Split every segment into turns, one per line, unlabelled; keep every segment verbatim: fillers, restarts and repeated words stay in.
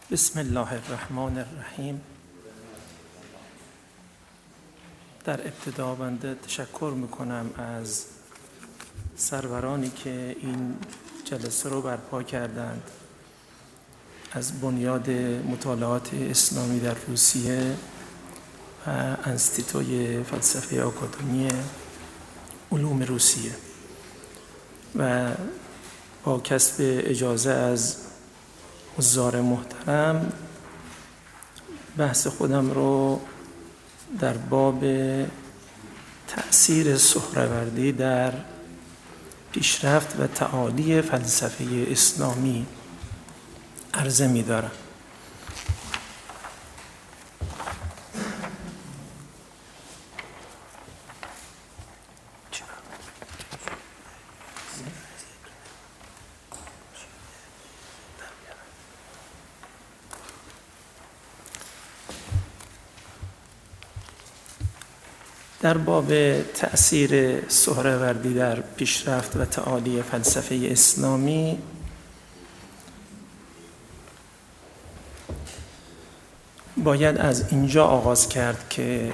بسم الله الرحمن الرحیم. در ابتدا بنده تشکر میکنم از سرورانی که این جلسه رو برپا کردند، از بنیاد مطالعات اسلامی در روسیه و انستیتوی فلسفه آکادمی علوم روسیه، و با کسب اجازه از حضار محترم بحث خودم رو در باب تأثیر سهروردی در پیشرفت و تعالی فلسفه اسلامی عرضه می دارم. در باب تأثیر سهروردی در پیشرفت و تعالی فلسفه اسلامی باید از اینجا آغاز کرد که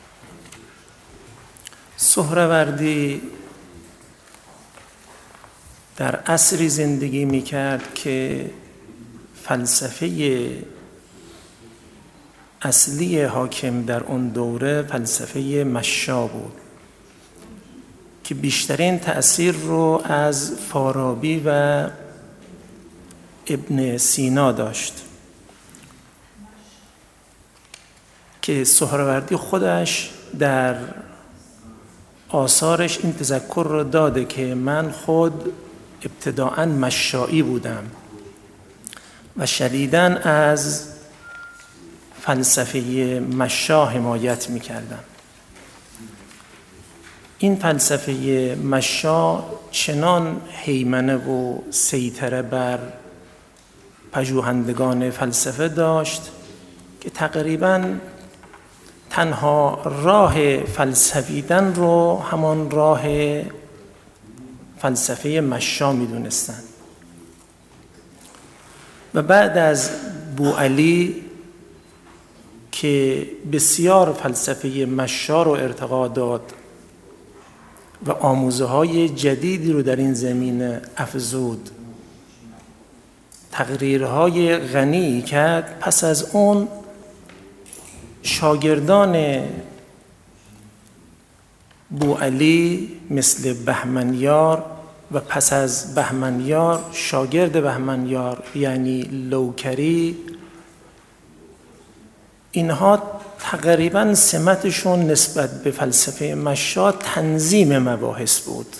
سهروردی در عصری زندگی می‌کرد که فلسفه اصلی حاکم در اون دوره فلسفه مشا بود که بیشترین تأثیر رو از فارابی و ابن سینا داشت، که سهروردی خودش در آثارش این تذکر رو داده که من خود ابتداءً مشایی بودم و شدیداً از فلسفه مشا حمایت می‌کردم. این فلسفه مشا چنان هیمنه و سیطره بر پژوهندگان فلسفه داشت که تقریباً تنها راه فلسفیدن رو همان راه فلسفه مشا می‌دونستند. و بعد از بوعلی که بسیار فلسفه مشا رو ارتقا داد و آموزه های جدیدی رو در این زمینه افزود، تقریرهای غنی کرد، پس از اون شاگردان بوعلی مثل بهمنیار و پس از بهمنیار شاگرد بهمنیار یعنی لوکری، اینها تقریباً سمتشون نسبت به فلسفه مشا تنظیم مباحث بود.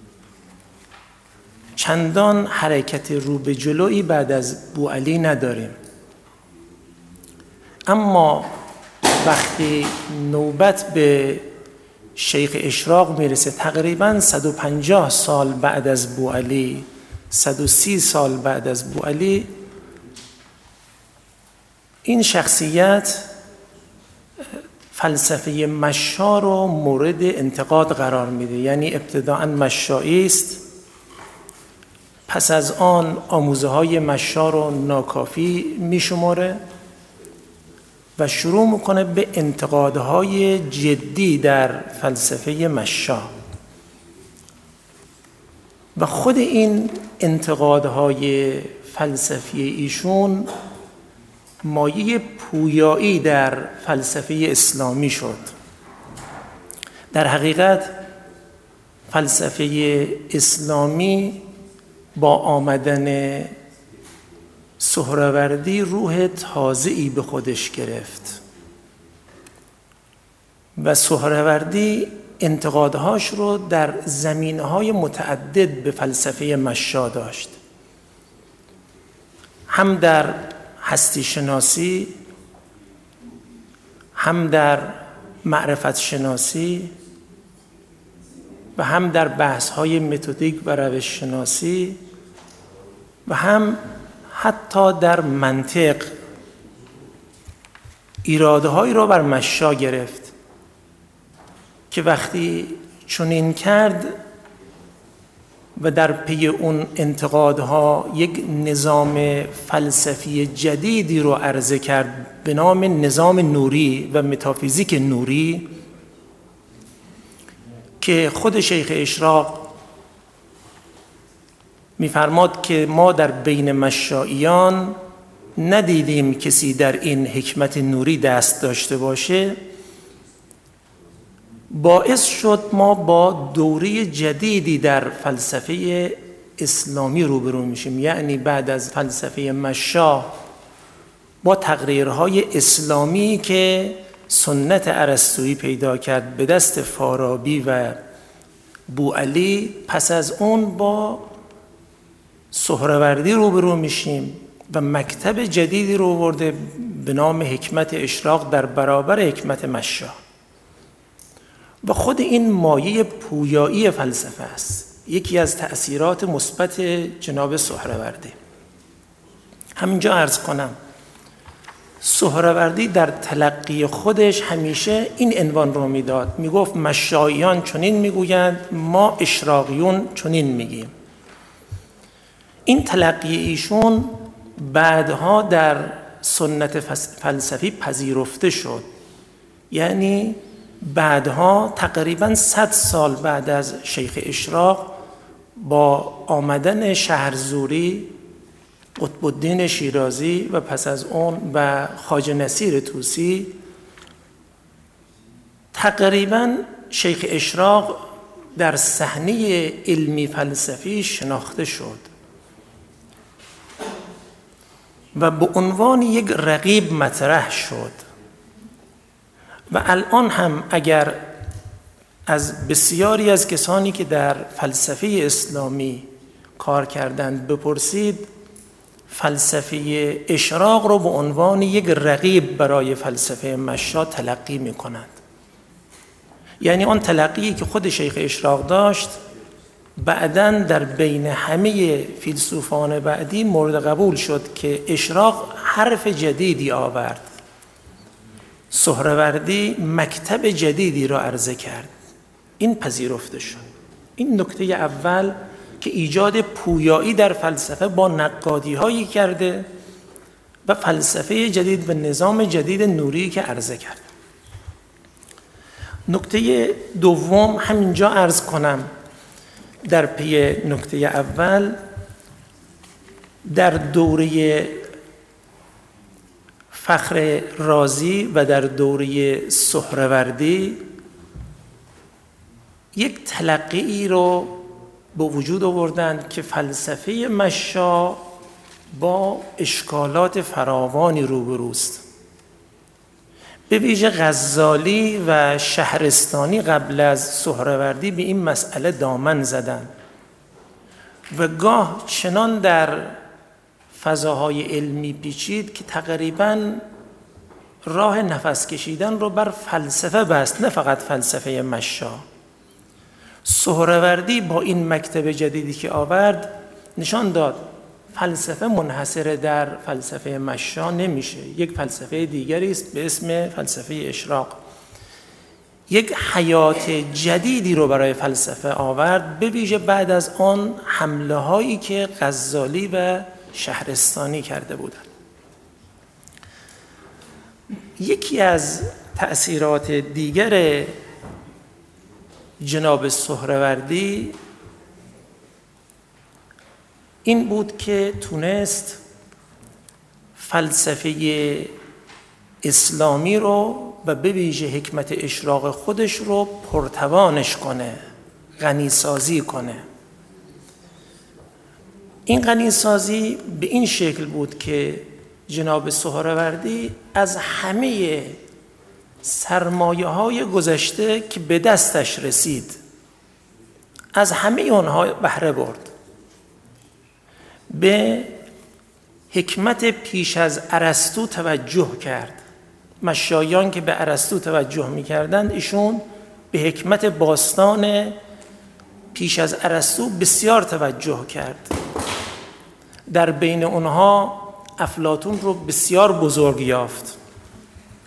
چندان حرکت رو به جلویی بعد از بوعلی نداریم. اما وقتی نوبت به شیخ اشراق میرسه، تقریباً صد و پنجاه سال بعد از بوعلی، صد و سی سال بعد از بوعلی، این شخصیت فلسفه مشا رو مورد انتقاد قرار میده. یعنی ابتداءً مشایی است، پس از آن آموزه های مشا رو ناکافی میشماره و شروع میکنه به انتقادهای جدی در فلسفه مشا. و خود این انتقادهای فلسفی ایشون مایه پویایی در فلسفه اسلامی شد. در حقیقت فلسفه اسلامی با آمدن سهروردی روح تازه‌ای به خودش گرفت و سهروردی انتقادهاش رو در زمینه‌های متعدد به فلسفه مشا داشت، هم در هستی شناسی، هم در معرفت شناسی و هم در بحث‌های متدیک و روش شناسی و هم حتی در منطق ایراده‌هایی را بر مشا گرفت که وقتی چنین کرد و در پی اون انتقادها یک نظام فلسفی جدیدی رو عرضه کرد به نام نظام نوری و متافیزیک نوری که خود شیخ اشراق می‌فرماد که ما در بین مشاییان ندیدیم کسی در این حکمت نوری دست داشته باشه. باعث شد ما با دوره جدیدی در فلسفه اسلامی روبرو میشیم، یعنی بعد از فلسفه مشا با تقریرهای اسلامی که سنت ارسطویی پیدا کرد به دست فارابی و بوعلی، پس از اون با سهروردی روبرو میشیم و مکتب جدیدی رو آورده به نام حکمت اشراق در برابر حکمت مشا و خود این مایه پویایی فلسفه است. یکی از تأثیرات مثبت جناب سهروردی. همینجا عرض کنم سهروردی در تلقی خودش همیشه این عنوان رو میداد، میگفت مشاییان چنین میگویند، ما اشراقیون چنین میگیم. این تلقی ایشون بعدها در سنت فلسفی پذیرفته شد، یعنی بعدها تقریباً صد سال بعد از شیخ اشراق با آمدن شهرزوری، قطب الدین شیرازی و پس از اون و خواجه نصیر طوسی، تقریباً شیخ اشراق در صحنه علمی فلسفی شناخته شد و به عنوان یک رقیب مطرح شد و الان هم اگر از بسیاری از کسانی که در فلسفه اسلامی کار کردند بپرسید، فلسفه اشراق رو به عنوان یک رقیب برای فلسفه مشا تلقی می کنند. یعنی آن تلقیی که خود شیخ اشراق داشت بعداً در بین همه فیلسوفان بعدی مورد قبول شد که اشراق حرف جدیدی آورد، سهروردی مکتب جدیدی را عرضه کرد، این پذیرفته شد. این نکته اول که ایجاد پویایی در فلسفه با نقادی هایی کرده و فلسفه جدید و نظام جدید نوری که عرضه کرد. نکته دوم همینجا عرض کنم در پی نکته اول، در دوره فخر رازی و در دوره سهروردی یک تلقی رو به وجود آوردند که فلسفه مشا با اشکالات فراوانی روبروست. به ویژه غزالی و شهرستانی قبل از سهروردی به این مسئله دامن زدند و گاه چنان در فضاهای علمی پیچید که تقریباً راه نفس کشیدن رو بر فلسفه بست، نه فقط فلسفه مشا. سهروردی با این مکتب جدیدی که آورد نشان داد فلسفه منحصر در فلسفه مشا نمیشه، یک فلسفه دیگری است به اسم فلسفه اشراق. یک حیات جدیدی رو برای فلسفه آورد، به ویژه بعد از آن حمله هایی که غزالی و شهرستانی کرده بودند. یکی از تأثیرات دیگر جناب سهروردی این بود که تونست فلسفه اسلامی رو و به ویژه حکمت اشراق خودش رو پرتوانش کنه، غنیسازی کنه. این غنیسازی به این شکل بود که جناب سهروردی از همه سرمایه های گذشته که به دستش رسید از همه اونها بهره برد. به حکمت پیش از ارسطو توجه کرد. مشایان که به ارسطو توجه می‌کردند، ایشون به حکمت باستان پیش از ارسطو بسیار توجه کرد. در بین اونها افلاطون رو بسیار بزرگ یافت.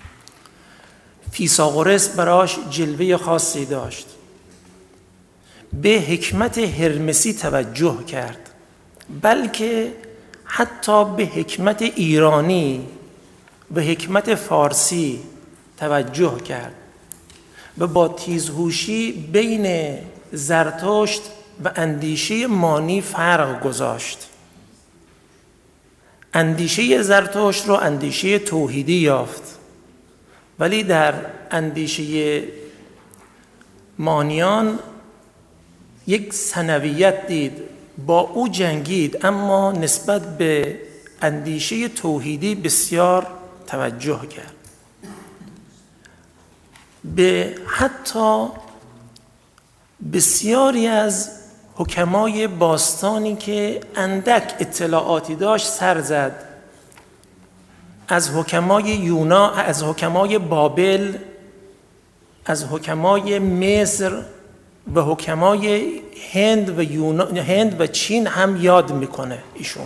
فیثاغورس براش جلوه خاصی داشت. به حکمت هرمسی توجه کرد، بلکه حتی به حکمت ایرانی و حکمت فارسی توجه کرد و با تیزهوشی بین زرتشت و اندیشه مانی فرق گذاشت. اندیشه زرتشت رو اندیشه توحیدی یافت، ولی در اندیشه مانیان یک ثانویت دید، با او جنگید، اما نسبت به اندیشه توحیدی بسیار توجه کرد. به حتی بسیاری از حکمای باستانی که اندک اطلاعاتی داشت سر زد، از حکمای یونا، از حکمای بابل، از حکمای مصر و حکمای هند و یونان، هند و چین هم یاد میکنه ایشون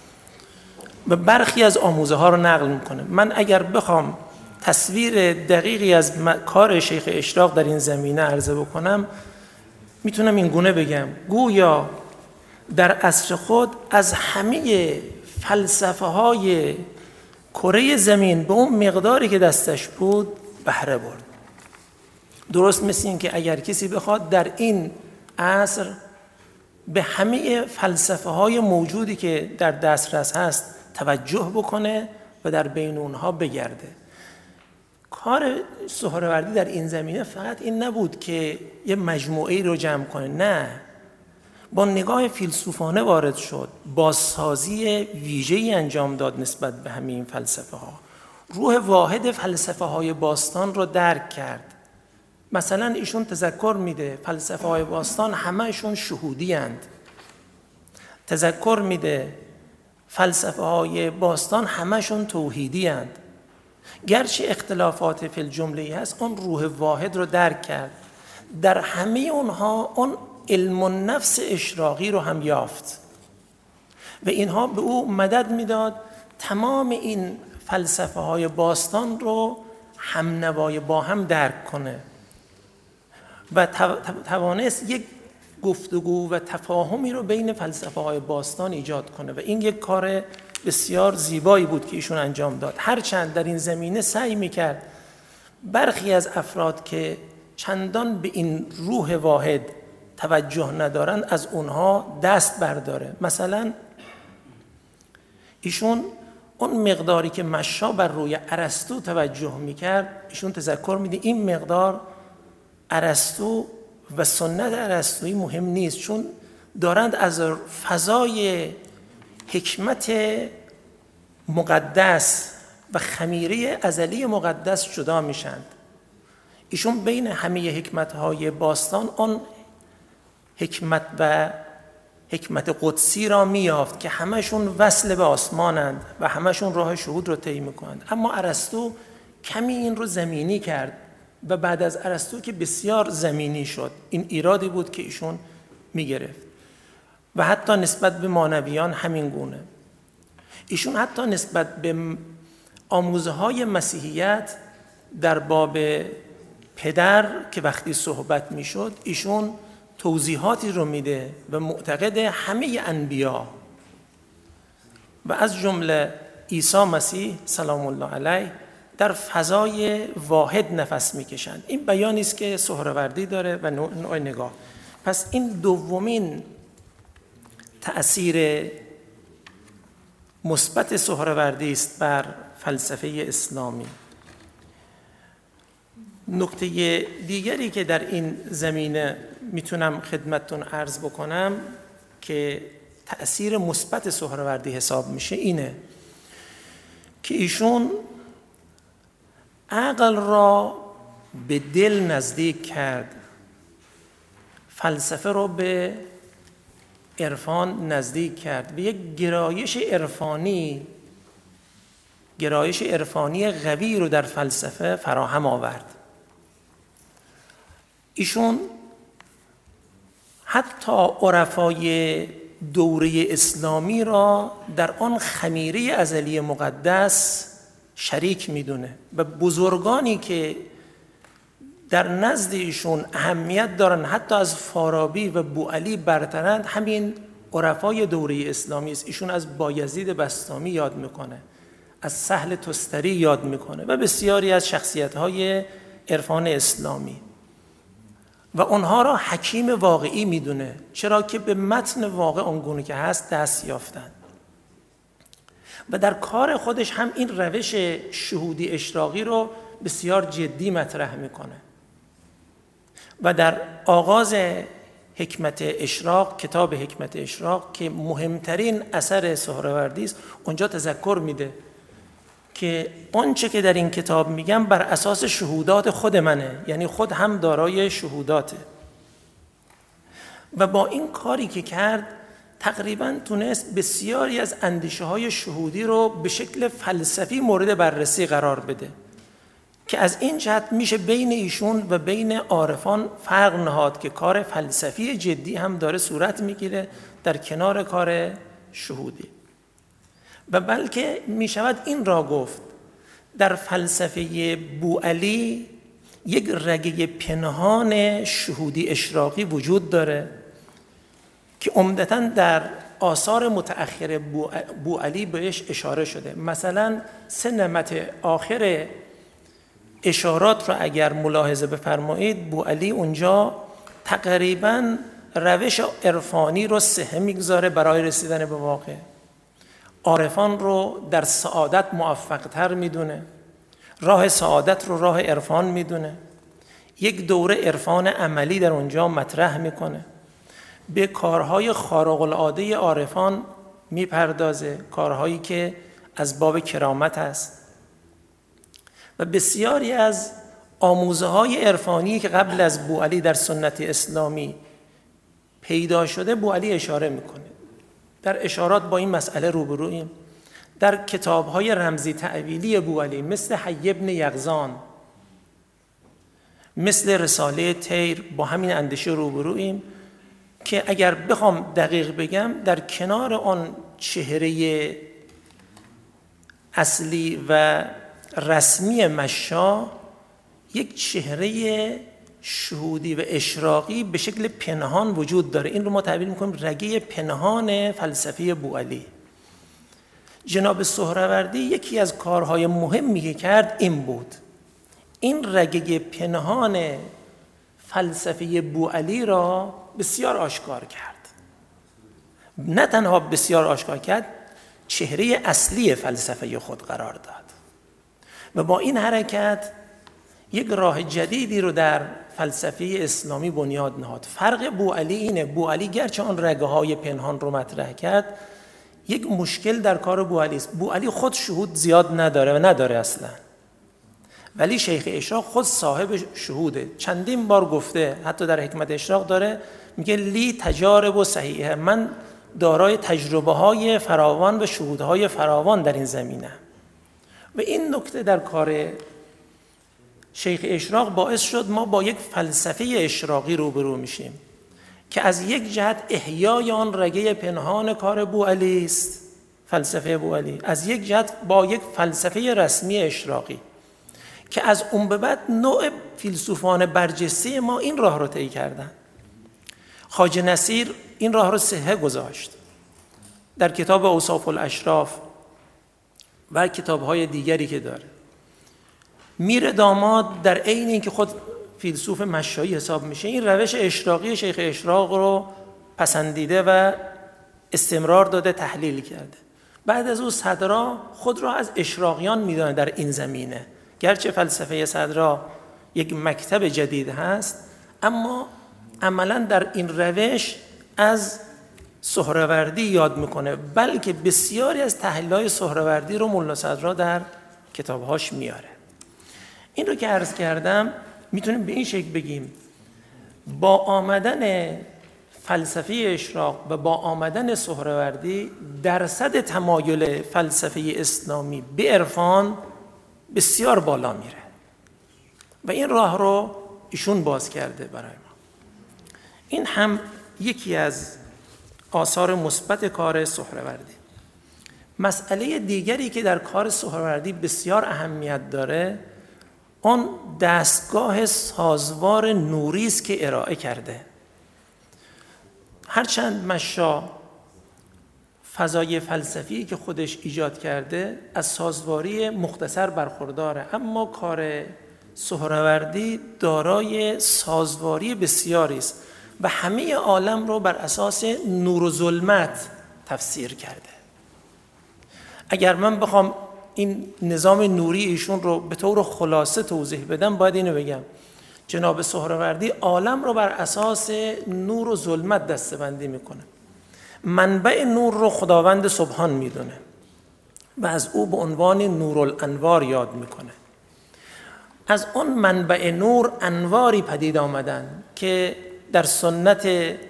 و برخی از آموزه ها رو نقل میکنه. من اگر بخوام تصویر دقیقی از کار شیخ اشراق در این زمینه عرضه بکنم، میتونم این گونه بگم: گویا در عصر خود از همه فلسفه های کره زمین به اون مقداری که دستش بود بهره برد. درست مثل این که اگر کسی بخواد در این عصر به همه فلسفه های موجودی که در دسترس هست توجه بکنه و در بین اونها بگرده. کار سهروردی در این زمینه فقط این نبود که یه مجموعه‌ای رو جمع کنه، نه، با نگاه فیلسوفانه وارد شد، بازسازی ویژه‌ای انجام داد نسبت به همین فلسفه ها. روح واحد فلسفه های باستان رو درک کرد. مثلا ایشون تذکر میده فلسفه های باستان همهشون شهودی اند. تذکر میده فلسفه های باستان همهشون توحیدی اند. گرچه اختلافات فی الجمله هست، اون روح واحد رو درک کرد. در همه اونها اون علم النفس اشراقی رو هم یافت و اینها به او مدد میداد تمام این فلسفه های باستان رو همنوای با هم درک کنه و توانست یک گفتگو و تفاهمی رو بین فلسفه های باستان ایجاد کنه و این یک کار بسیار زیبایی بود که ایشون انجام داد. هرچند در این زمینه سعی میکرد برخی از افراد که چندان به این روح واحد توجه ندارند از اونها دست برداره. مثلا ایشون اون مقداری که مشا بر روی ارسطو توجه میکرد، ایشون تذکر میده این مقدار ارسطو و سنت ارسطویی مهم نیست، چون دارند از فضای حکمت مقدس و خمیره ازلی مقدس جدا میشند. ایشون بین همه حکمت‌های باستان آن حکمت و حکمت قدسی را میافت که همشون وصل به آسمانند و همشون راه شهود رو طی میکنند. اما ارسطو کمی این رو زمینی کرد و بعد از ارسطو که بسیار زمینی شد. این ایرادی بود که ایشون میگرفت و حتی نسبت به مانویان همین گونه. ایشون حتی نسبت به آموزه های مسیحیت در باب پدر که وقتی صحبت میشد، ایشون توضیحاتی رو میده و معتقد همه انبیا و از جمله عیسی مسیح سلام الله علیه در فضای واحد نفس میکشند. این بیانی است که سهروردی داره و نوع نگاه. پس این دومین تأثیر مثبت سهروردی است بر فلسفه اسلامی. نکته دیگری که در این زمینه میتونم خدمتتون عرض بکنم که تأثیر مثبت سهروردی حساب میشه اینه که ایشون عقل را به دل نزدیک کرد، فلسفه رو به عرفان نزدیک کرد و یک گرایش عرفانی گرایش عرفانی قوی رو در فلسفه فراهم آورد. ایشون حتی عرفای دوره اسلامی را در آن خمیره ازلی مقدس شریک میدونه و بزرگانی که در نزد ایشون اهمیت دارن، حتی از فارابی و بوعلی برترند، همین عرفای دوره اسلامی است. ایشون از بایزید بسطامی یاد میکنه، از سهل تستری یاد میکنه و بسیاری از شخصیت‌های عرفان اسلامی و اونها را حکیم واقعی میدونه، چرا که به متن واقع آنگونه که هست دست یافتن و در کار خودش هم این روش شهودی اشراقی رو بسیار جدی مطرح میکنه و در آغاز حکمت اشراق، کتاب حکمت اشراق که مهمترین اثر سهروردی است، اونجا تذکر میده که آنچه که در این کتاب میگم بر اساس شهودات خود منه، یعنی خود هم دارای شهوداته و با این کاری که کرد تقریباً تونست بسیاری از اندیشه های شهودی رو به شکل فلسفی مورد بررسی قرار بده که از این جهت میشه بین ایشون و بین عارفان فرق نهاد که کار فلسفی جدی هم داره صورت میگیره در کنار کار شهودی. و بلکه میشود این را گفت در فلسفه بوعلی یک رگه پنهان شهودی اشراقی وجود داره که عمدتاً در آثار متأخر بوعلی بهش اشاره شده. مثلا سه نمط آخر اشارات را اگر ملاحظه بفرمایید، بوعلی اونجا تقریباً روش عرفانی رو سهه میگذاره برای رسیدن به واقع، عارفان رو در سعادت موفق تر میدونه، راه سعادت رو راه عرفان میدونه، یک دوره عرفان عملی در اونجا مطرح میکنه، به کارهای خارق العاده عارفان میپردازه، کارهایی که از باب کرامت است و بسیاری از آموزه های عرفانی که قبل از بوعلی در سنت اسلامی پیدا شده بوعلی اشاره میکنه. در اشارات با این مسئله روبرویم. در کتاب‌های رمزی تأویلی بوعلی مثل حی ابن یقظان، مثل رساله طیر با همین اندیشه روبرویم که اگر بخوام دقیق بگم در کنار آن چهره اصلی و رسمی مشا یک چهره شهودی و اشراقی به شکل پنهان وجود داره. این رو ما تعبیر میکنیم رگه پنهان فلسفه بوعلی. جناب سهروردی یکی از کارهای مهمی که کرد این بود، این رگه پنهان فلسفه بوعلی را بسیار آشکار کرد. نه تنها بسیار آشکار کرد، چهره اصلی فلسفه خود قرار داد و با این حرکت یک راه جدیدی رو در فلسفه اسلامی بنیاد نهاد. فرق بوعلی اینه، بوعلی گرچه آن رگه های پنهان رو مطرح کرد، یک مشکل در کار بوعلی است. بوعلی خود شهود زیاد نداره و نداره اصلا، ولی شیخ اشراق خود صاحب شهوده. چندین بار گفته، حتی در حکمت اشراق داره میگه لی تجارب و صحیحه، من دارای تجربه های فراوان و شهودهای فراوان در این زمینه. و این نکته در کار شیخ اشراق باعث شد ما با یک فلسفه اشراقی روبرو میشیم که از یک جهت احیای آن رگه پنهان کار بوعلی است، فلسفه بوعلی، از یک جهت با یک فلسفه رسمی اشراقی که از اون به بعد نوع فیلسوفان برجسته ما این راه رو طی کردن. خواجه نصیر این راه رو صحه گذاشت در کتاب اوصاف الاشراف و کتاب‌های دیگری که داره. میر داماد در عین اینکه خود فیلسوف مشایی حساب میشه، این روش اشراقی شیخ اشراق رو پسندیده و استمرار داده، تحلیل کرده. بعد از او صدرا خود را از اشراقیان میدونه در این زمینه، گرچه فلسفه صدرا یک مکتب جدید هست، اما عملاً در این روش از سهروردی یاد میکنه، بلکه بسیاری از تحلیل‌های سهروردی رو ملا صدرا در کتابهاش میاره. این رو که عرض کردم میتونیم به این شکل بگیم با آمدن فلسفه اشراق و با آمدن سهروردی درصد تمایل فلسفه اسلامی به عرفان بسیار بالا میره و این راه رو ایشون باز کرده برای ما. این هم یکی از آثار مثبت کار سهروردی. مسئله دیگری که در کار سهروردی بسیار اهمیت داره، آن دستگاه سازوار نوری است که ارائه کرده. هرچند مشا فضای فلسفی که خودش ایجاد کرده از سازواری مختصر برخورداره، اما کار سهروردی دارای سازواری بسیاری است و همه عالم رو بر اساس نور و ظلمت تفسیر کرده. اگر من بخوام این نظام نوری ایشون رو به طور خلاصه توضیح بدم، باید اینو بگم: جناب سهروردی عالم رو بر اساس نور و ظلمت دسته‌بندی میکنه. منبع نور رو خداوند سبحان میدونه و از او به عنوان نورالانوار یاد میکنه. از اون منبع نور انواری پدید آمدن که در سنت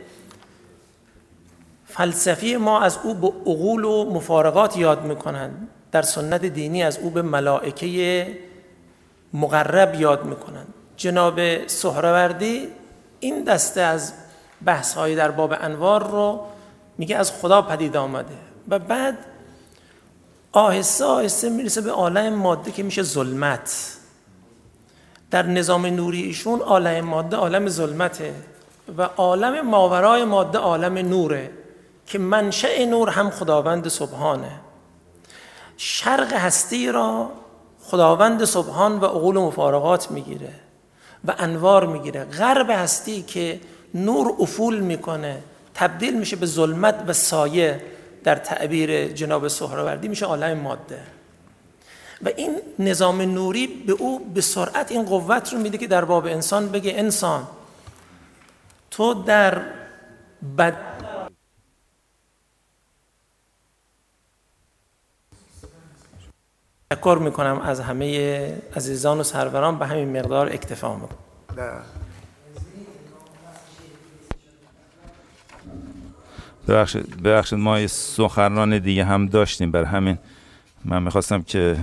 فلسفی ما از او به عقول و مفارقات یاد میکنن، در سنت دینی از او به ملائکه مقرب یاد میکنن. جناب سهروردی این دسته از بحث‌های در باب انوار رو میگه از خدا پدید آمده و بعد آهسته آهسته میرسه به عالم ماده که میشه ظلمت. در نظام نوری ایشون عالم ماده عالم ظلمته و عالم ماورای ماده عالم نوره که منشأ نور هم خداوند سبحانه. شرق هستی را خداوند سبحان و عقول و مفارقات میگیره و انوار میگیره. غرب هستی که نور افول میکنه تبدیل میشه به ظلمت و سایه، در تعبیر جناب سهروردی میشه عالم ماده. و این نظام نوری به او به سرعت این قوت رو میده که در باب انسان بگه: انسان تو در بد تشکر میکنم از همه عزیزان و سروران، به همین مقدار اکتفا میکنم.
ببخشید ببخشید ما یه سخنران دیگه هم داشتیم، بر همین من میخواستم که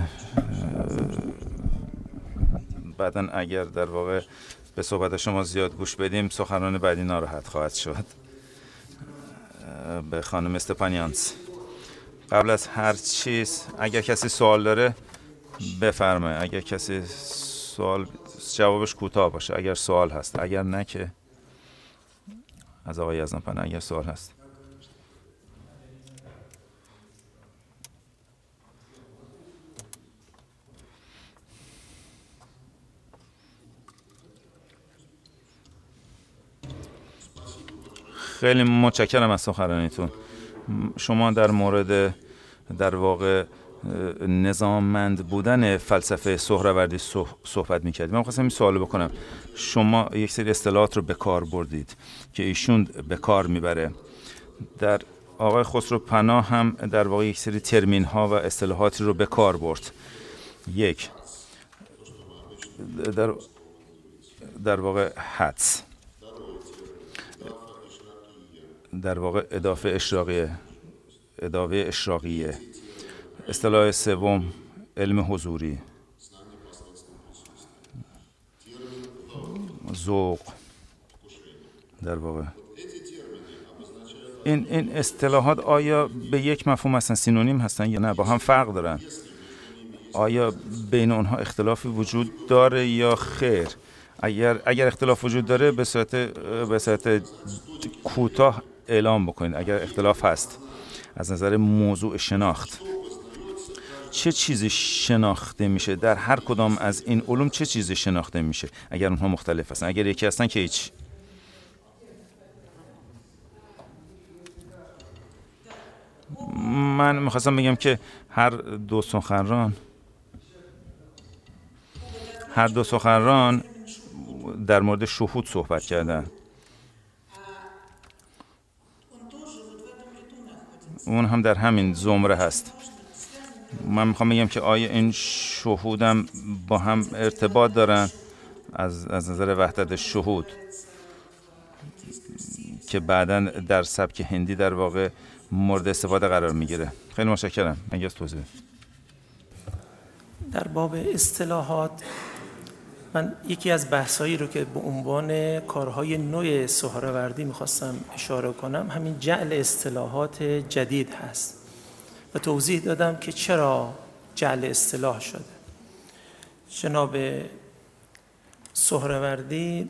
بعداً اگر در واقع به صحبت شما زیاد گوش بدیم سخنران بعدی ناراحت خواهد شد. به خانم استپانیانس قبل از هر چیز اگر کسی سوال داره بفرمایید. اگر کسی سوال جوابش کوتاه باشه اگر سوال هست، اگر نه که از آقای یزدانپناه اگر سوال هست. خیلی متشکرم از سخنرانیتون. شما در مورد در واقع نظاممند بودن فلسفه سهروردی صحبت می‌کردید. من خواستم این سوال بکنم: شما یک سری اصطلاحات رو به کار بردید که ایشون به کار میبره. در آقای خسرو پناه هم در واقع یک سری ترمین ها و اصطلاحاتی رو به کار برد. یک در در واقع حدس، در واقع اضافه اشراقیه، اضافه اشراقیه. اصطلاح سوم علم حضوری، ذوق. در واقع این این اصطلاحات آیا به یک مفهوم هستن، سینونیم هستن یا نه با هم فرق دارن؟ آیا بین اونها اختلافی وجود داره یا خیر؟ اگر اگر اختلاف وجود داره به صورت به صورت کوتاه اعلام بکنید. اگر اختلاف هست از نظر موضوع شناخت، چه چیزی شناخته میشه در هر کدام از این علوم؟ چه چیزی شناخته میشه اگر اونها مختلف هستن؟ اگر یکی هستن که هیچ. من میخواستم بگم که هر دو سخنران هر دو سخنران در مورد شهود صحبت کردن. اون هم در همین زمره هست. من میخوام بگم که آیا این شهود هم با هم ارتباط دارن از از نظر وحدت شهود که بعداً در سبک هندی در واقع مورد استفاده قرار میگیره. خیلی متشکرم. اگه از توضیح
در باب اصطلاحات، من یکی از بحثایی رو که به عنوان کارهای نوع سهروردی میخواستم اشاره کنم همین جعل اصطلاحات جدید هست و توضیح دادم که چرا جعل اصطلاح شده. جناب سهروردی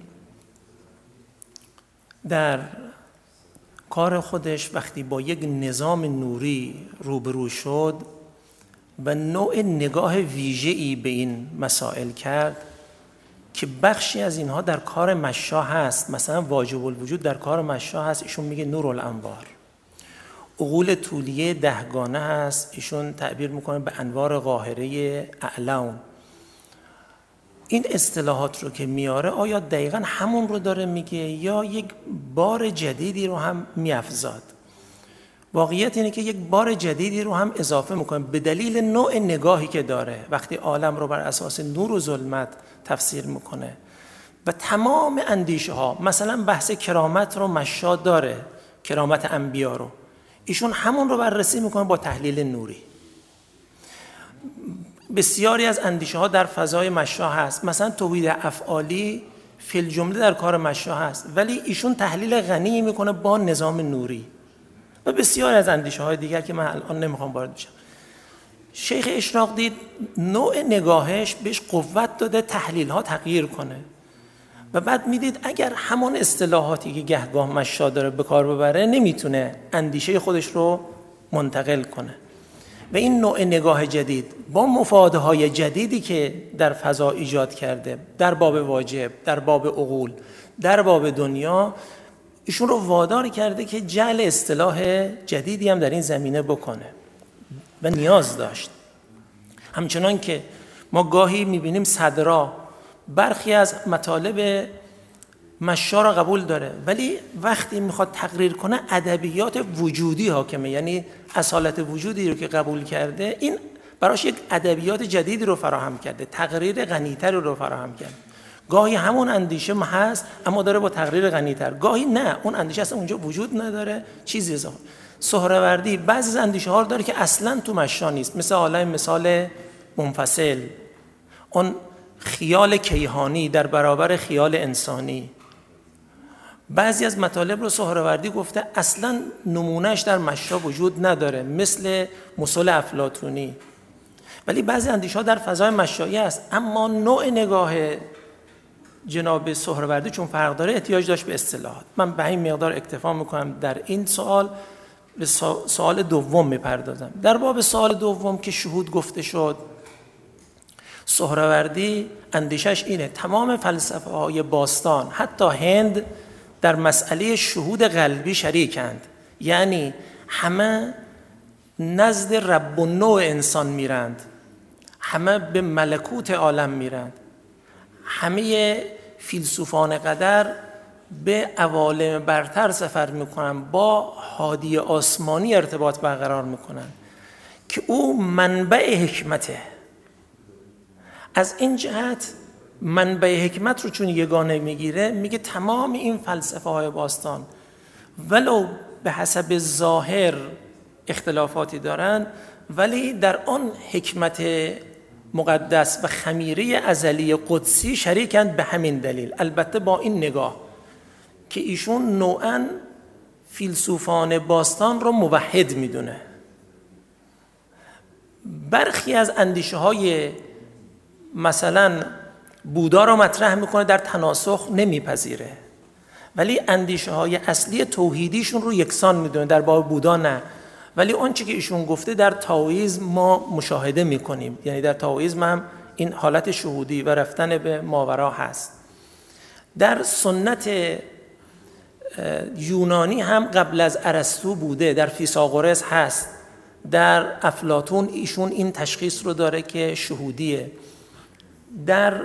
در کار خودش وقتی با یک نظام نوری روبرو شد و نوع نگاه ویژه‌ای به این مسائل کرد که بخشی از اینها در کار مشا هست، مثلا واجب الوجود در کار مشا هست، ایشون میگه نورالانوار. عقول طولیه دهگانه هست، ایشون تعبیر میکنه به انوار قاهره اعلام. این اصطلاحات رو که میاره آیا دقیقاً همون رو داره میگه یا یک بار جدیدی رو هم میافزاد؟ واقعیت اینه که یک بار جدیدی رو هم اضافه میکنه به دلیل نوع نگاهی که داره وقتی عالم رو بر اساس نور و ظلمت تفسیر میکنه. و تمام اندیشه ها، مثلا بحث کرامت رو مشا داره، کرامت انبیا رو، ایشون همون رو بررسی میکنه با تحلیل نوری. بسیاری از اندیشه ها در فضای مشا هست، مثلا توحید افعالی فی الجمله در کار مشا هست، ولی ایشون تحلیل غنی میکنه با نظام نوری. و بسیاری از اندیشه های دیگر که من الان نمیخوام وارد بشم. شیخ اشراق دید نوع نگاهش بهش قوت داده تحلیل ها تغییر کنه و بعد میدید اگر همون اصطلاحاتی که گهگاه مشا داره به کار ببره نمیتونه اندیشه خودش رو منتقل کنه. و این نوع نگاه جدید با مفاده های جدیدی که در فضا ایجاد کرده، در باب واجب، در باب عقول، در باب دنیا، ایشون رو وادار کرده که جعل اصطلاح جدیدی هم در این زمینه بکنه و نیاز داشت. همچنان که ما گاهی میبینیم صدرا برخی از مطالب مشا را قبول داره، ولی وقتی میخواد تقریر کنه ادبیات وجودی حاکمه، یعنی اصالت وجودی رو که قبول کرده این براش یک ادبیات جدیدی رو فراهم کرده، تقریر غنی‌تر رو فراهم کرده. گاهی همون اندیشه هست اما داره با تقریر غنی‌تر، گاهی نه اون اندیشه اصلا اونجا وجود نداره، چیزی اضافه. سهروردی بعضی از اندیشه ها داره که اصلا تو مشا نیست، مثل عالم مثال منفصل، اون خیال کیهانی در برابر خیال انسانی. بعضی از مطالب رو سهروردی گفته اصلا نمونهش در مشا وجود نداره، مثل مثل افلاطونی. ولی بعضی اندیشه ها در فضای مشایی است، اما نوع نگاه جناب سهروردی چون فرق داره احتیاج داشت به اصطلاحات. من به این مقدار اکتفا میکنم در این سوال. به سوال دوم میپردازم. در باب سوال دوم که شهود گفته شد، سهروردی اندیشش اینه تمام فلسفه های باستان حتی هند در مسئله شهود قلبی شریکند، یعنی همه نزد رب النوع انسان میرند، همه به ملکوت عالم میرند، همه فیلسوفان قدر به عوالم برتر سفر میکنن، با هادی آسمانی ارتباط برقرار میکنن که او منبع حکمته. از این جهت منبع حکمت رو چون یگانه میگیره، میگه تمام این فلسفه های باستان ولو به حسب ظاهر اختلافاتی دارن، ولی در آن حکمت مقدس و خمیره ازلی قدسی شریکند به همین دلیل. البته با این نگاه که ایشون نوعاً فیلسوفان باستان رو موحد میدونه. برخی از اندیشه های مثلا بودا رو مطرح میکنه، در تناسخ نمیپذیره، ولی اندیشه های اصلی توحیدیشون رو یکسان میدونه. در باب بودا نه، ولی اون چی که ایشون گفته در تائویسم ما مشاهده میکنیم، یعنی در تائویسم هم این حالت شهودی و رفتن به ماورا هست. در سنت یونانی هم قبل از ارسطو بوده، در فیثاغورس هست، در افلاطون ایشون این تشخیص رو داره که شهودیه، در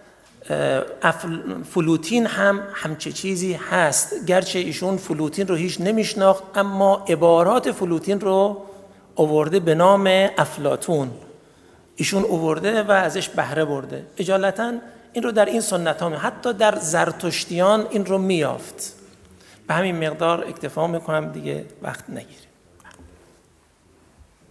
فلوتین هم همچه چیزی هست، گرچه ایشون فلوتین رو هیچ نمیشناخت اما عبارات فلوتین رو آورده به نام افلاطون، ایشون آورده و ازش بهره برده. اجالتا این رو در این سنت ها می، حتی در زرتشتیان این رو میافت. به همین مقدار اکتفا میکنم دیگه، وقت نگیریم.